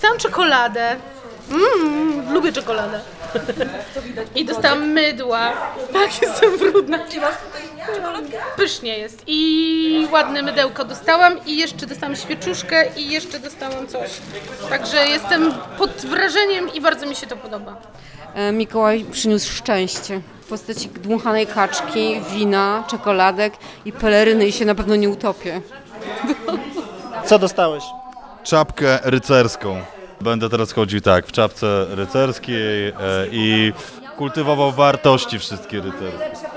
dostałam czekoladę. Lubię czekoladę. I dostałam mydła. Tak, jestem brudna. Pysznie jest. I ładne mydełko dostałam i jeszcze dostałam świeczuszkę i jeszcze dostałam coś. Także jestem pod wrażeniem i bardzo mi się to podoba. Mikołaj przyniósł szczęście w postaci dmuchanej kaczki, wina, czekoladek i peleryny i się na pewno nie utopię. Co dostałeś? Czapkę rycerską. Będę teraz chodził tak, w czapce rycerskiej i kultywował wartości wszystkie rycerskie.